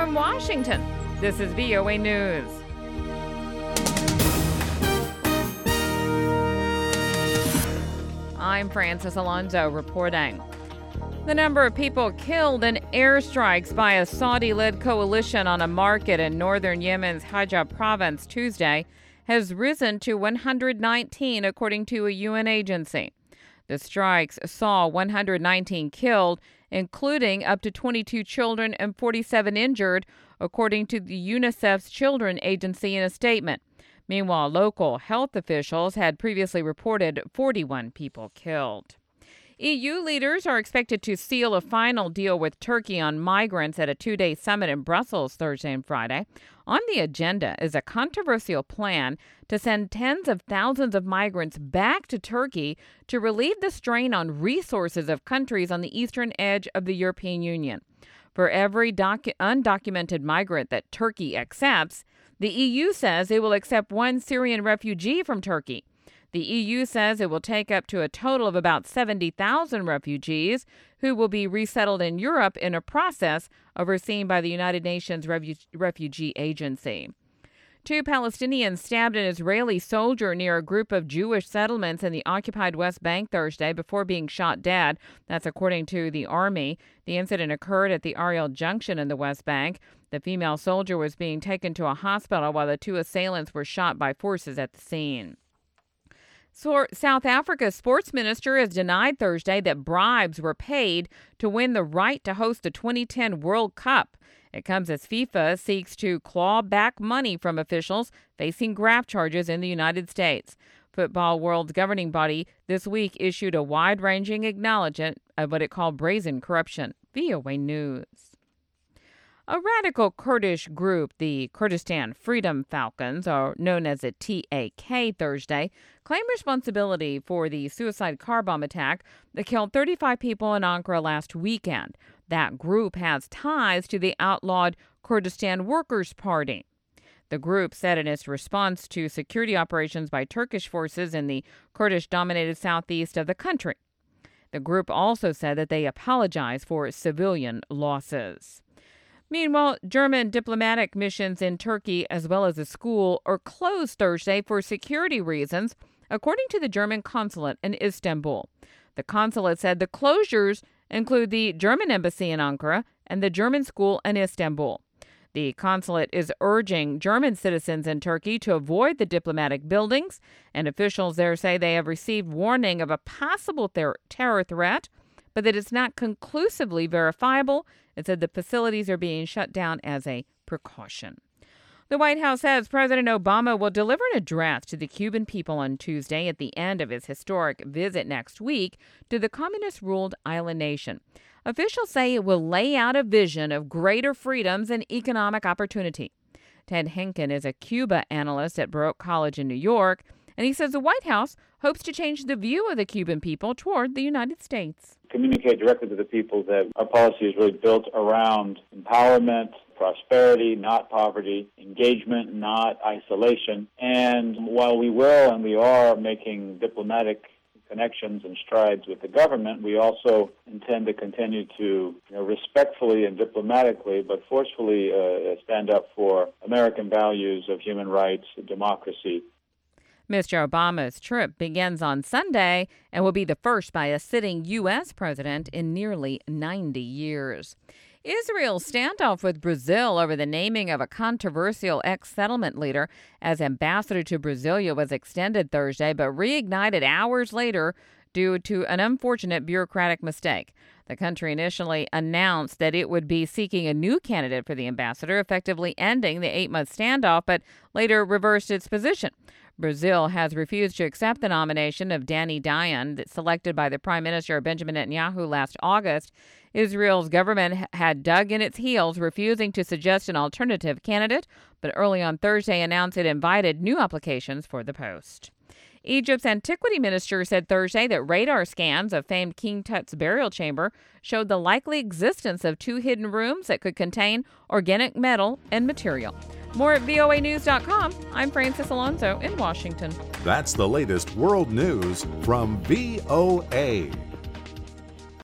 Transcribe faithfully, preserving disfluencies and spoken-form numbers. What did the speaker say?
From Washington, this is V O A News. I'm Francis Alonso reporting. The number of people killed in airstrikes by a Saudi-led coalition on a market in northern Yemen's Hajj province Tuesday has risen to one hundred nineteen, according to a U N agency. The strikes saw one hundred nineteen killed, including up to twenty-two children and forty-seven injured, according to the UNICEF's Children Agency in a statement. Meanwhile, local health officials had previously reported forty-one people killed. E U leaders are expected to seal a final deal with Turkey on migrants at a two-day summit in Brussels Thursday and Friday. On the agenda is a controversial plan to send tens of thousands of migrants back to Turkey to relieve the strain on resources of countries on the eastern edge of the European Union. For every docu- undocumented migrant that Turkey accepts, the E U says it will accept one Syrian refugee from Turkey. The E U says it will take up to a total of about seventy thousand refugees who will be resettled in Europe in a process overseen by the United Nations Refu- Refugee Agency. Two Palestinians stabbed an Israeli soldier near a group of Jewish settlements in the occupied West Bank Thursday before being shot dead. That's according to the Army. The incident occurred at the Ariel Junction in the West Bank. The female soldier was being taken to a hospital while the two assailants were shot by forces at the scene. So, South Africa's sports minister has denied Thursday that bribes were paid to win the right to host the twenty ten World Cup. It comes as FIFA seeks to claw back money from officials facing graft charges in the United States. Football World's governing body this week issued a wide-ranging acknowledgement of what it called brazen corruption. V O A News. A radical Kurdish group, the Kurdistan Freedom Falcons, or known as the T A K, Thursday, claimed responsibility for the suicide car bomb attack that killed thirty-five people in Ankara last weekend. That group has ties to the outlawed Kurdistan Workers' Party. The group said in its response to security operations by Turkish forces in the Kurdish-dominated southeast of the country. The group also said that they apologize for civilian losses. Meanwhile, German diplomatic missions in Turkey, as well as a school, are closed Thursday for security reasons, according to the German consulate in Istanbul. The consulate said the closures include the German embassy in Ankara and the German school in Istanbul. The consulate is urging German citizens in Turkey to avoid the diplomatic buildings, and officials there say they have received warning of a possible ter- terror threat, but that it's not conclusively verifiable. It said the facilities are being shut down as a precaution. The White House says President Obama will deliver an address to the Cuban people on Tuesday at the end of his historic visit next week to the communist-ruled island nation. Officials say it will lay out a vision of greater freedoms and economic opportunity. Ted Henkin is a Cuba analyst at Baruch College in New York, and he says the White House hopes to change the view of the Cuban people toward the United States. Communicate directly to the people that our policy is really built around empowerment, prosperity, not poverty, engagement, not isolation. And while we will and we are making diplomatic connections and strides with the government, we also intend to continue to you know, respectfully and diplomatically, but forcefully uh, stand up for American values of human rights, democracy. Mister Obama's trip begins on Sunday and will be the first by a sitting U S president in nearly ninety years. Israel's standoff with Brazil over the naming of a controversial ex-settlement leader as ambassador to Brasilia was extended Thursday, but reignited hours later due to an unfortunate bureaucratic mistake. The country initially announced that it would be seeking a new candidate for the ambassador, effectively ending the eight-month standoff, but later reversed its position. Brazil has refused to accept the nomination of Danny Dayan, selected by the Prime Minister Benjamin Netanyahu last August. Israel's government had dug in its heels, refusing to suggest an alternative candidate, but early on Thursday announced it invited new applications for the post. Egypt's antiquity minister said Thursday that radar scans of famed King Tut's burial chamber showed the likely existence of two hidden rooms that could contain organic metal and material. More at V O A news dot com. I'm Francis Alonso in Washington. That's the latest world news from V O A.